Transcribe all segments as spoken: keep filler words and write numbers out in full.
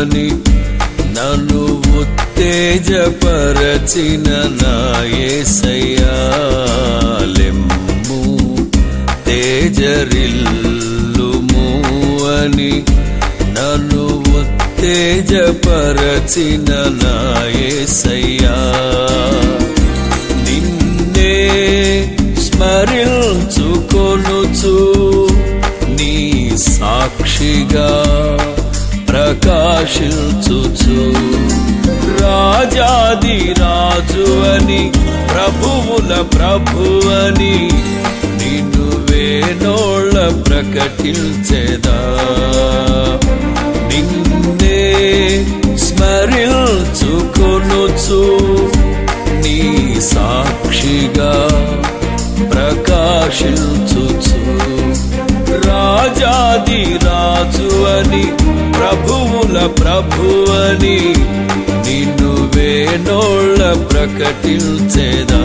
అని నన్ను ఉత్తేజపరచిన నా యేసయ్యా లెమ్ము తేజరిల్లుము అని నన్ను ఉత్తేజపరచిన నా యేసయ్యా నిన్నే స్మరించుకొనుచు నీ సాక్షిగా ప్రకాశించుచు రాజాది రాజు అని ప్రభువుల ప్రభువని నిన్ను వేనోళ్ళ ప్రకటించెదా నిన్నే స్మరించుకొనుచు నీ సాక్షిగా ప్రకాశించుచు రాజాది రాజు అని ప్రభువుల ప్రభువని నిన్ను వేనోళ్ళ ప్రకటించెదా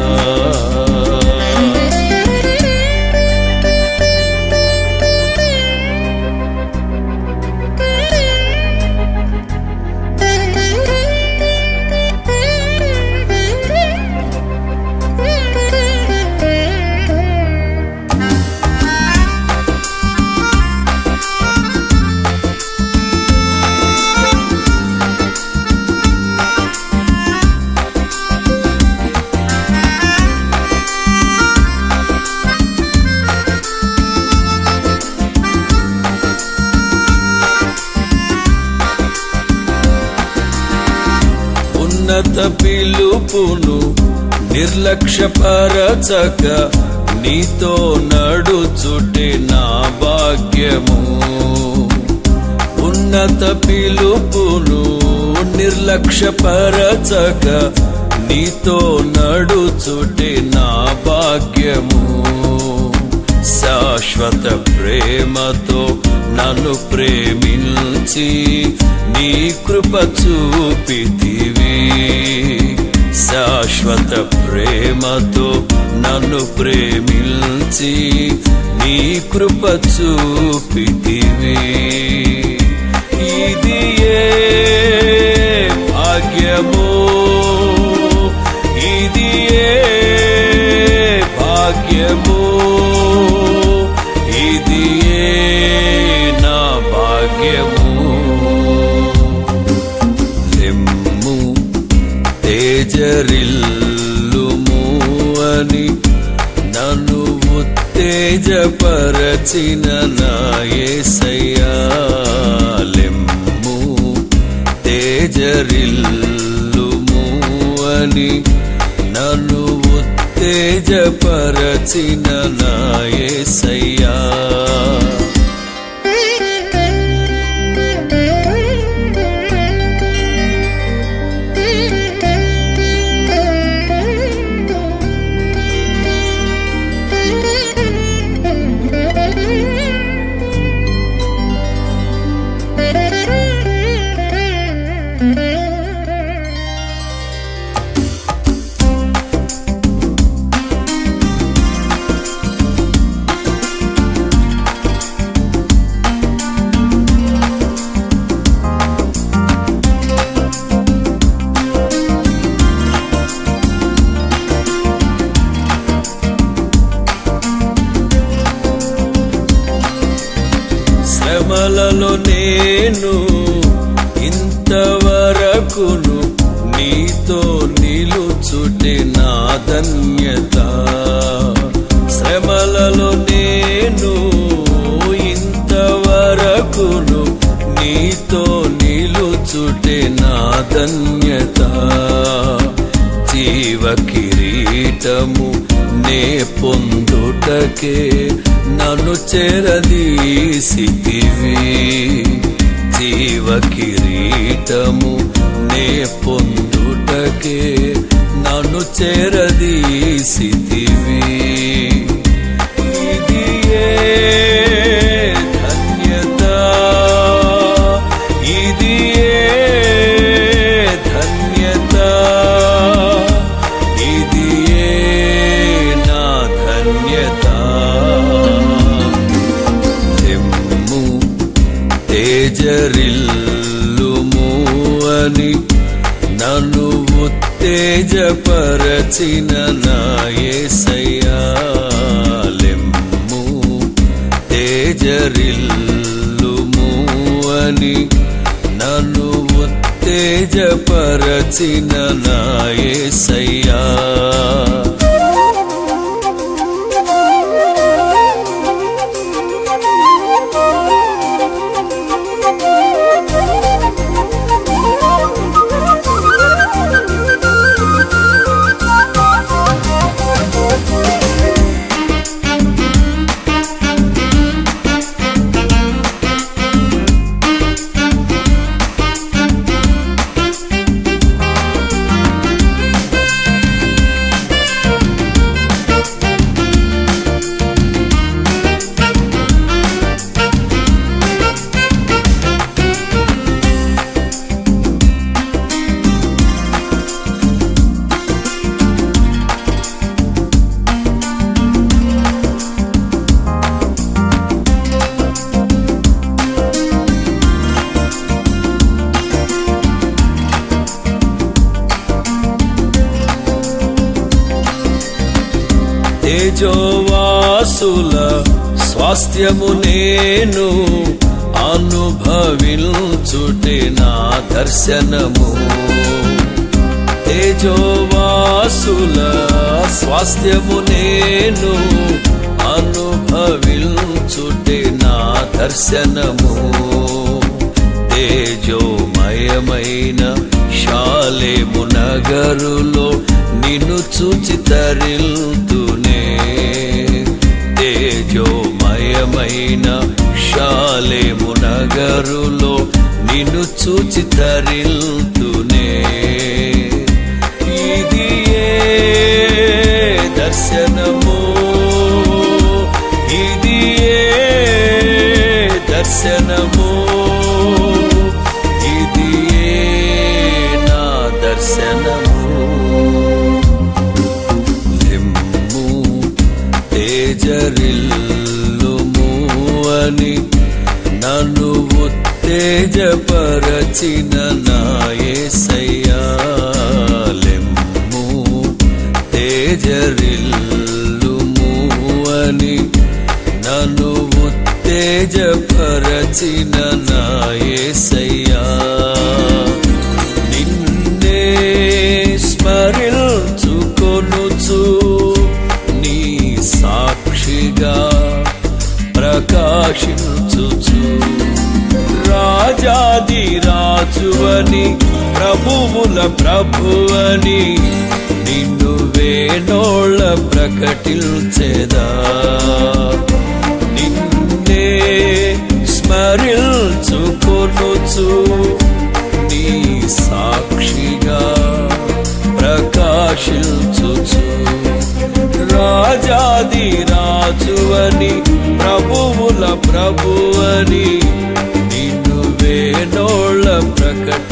ఉన్నత పిలుపును నిర్లక్ష్యపరచక నీతో నడుచుటే నా భాగ్యము ఉన్నత పిలుపును నిర్లక్ష్యపరచక నీతో నడుచుటే నా భాగ్యము శాశ్వత ప్రేమతో నన్ను ప్రేమించి నీ కృప చూపితివి శాశ్వత ప్రేమతో నన్ను ప్రేమించి నీ కృప చూపితివి ఇది ఏ భాగ్యమో ఇది ఏ భాగ్యమో ఇది ఏ నా భాగ్యము లెమ్ము తేజరిల్లుము అని నన్ను ఉత్తేజపరచిన నా యేసయ్యా లెమ్ము తేజరిల్లుము అని నన్ను ఉత్తేజపరచిన నా యేసయ్యా శ్రమలలో నేను ఇంతవరకును నీతో నిలుచుటే నా ధన్యత శ్రమలలో నేను ఇంతవరకును నీతో నిలుచుటే నా ధన్యత జీవ కిరీటము నే పొందుటకే నన్ను చెరదీసితివి జీవ కిరీటము నే పొందుటకే నన్ను చెరదీసితివి ఇది ఏ ధన్యత ఇది ఏ ధన్యత ఇది ఏ నా ధన్యత తేజరిల్లుము అని నన్ను ఉత్తేజపరచిన నా యేసయ్యా లెమ్ము తేజరిల్లుము అని నన్ను ఉత్తేజపరచిన నా యేసయ్యా తేజోవాసుల స్వాస్థ్యము నేను అనుభవించుటే నా దర్శనము తేజోవాసుల స్వాస్థ్యము నేను అనుభవించుటే నా దర్శనము తేజోమయమైన షాలేము నగరులో నిన్ను చూచి తరిల్తునే తేజోమయమైన షాలేము నగరులో నిన్ను చూచి తరిల్తునే ఇది ఏ దర్శనము ఇది ఏ దర్శనము ఇది ఏ నా దర్శనము తేజరిల్లుము అని నన్ను ఉత్తేజపరచిన నా యేసయ్యా లెమ్ము తేజరిల్లుము అని నన్ను ఉత్తేజపరచిన నా యేసయ్యా నిన్నే స్మరించుకొనుచు సాక్షిగా ప్రకాశించుచు రాజాది రాజువని ప్రభువుల ప్రభువని నిన్ను వేణోళ్ళ ప్రకటించెదా నిన్నే స్మరించుకొనుచు నీ సాక్షిగా ప్రకాశించుచు రాజాది రాజువని ప్రభువుల ప్రభువని నిన్ను వేణోళ్ళ ప్రకట